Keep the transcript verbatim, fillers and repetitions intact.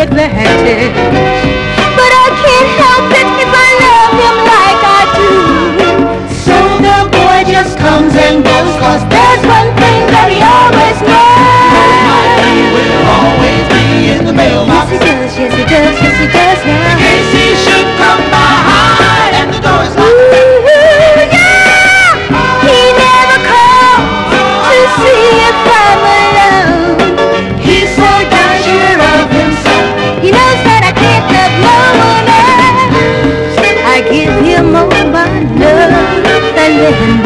advantage. But I can't help it if I love him like I do. So the boy just comes and goes, 'cause there's one thing that he always knows. My money will always be in the mailbox. Yes he does, yes he does, yes he does now. In case he should come by and the door is locked. Ooh, yeah! He never calls to see if I'm alone. He's so darn sure of himself. He knows that I can't love no one else. I give him all my love and then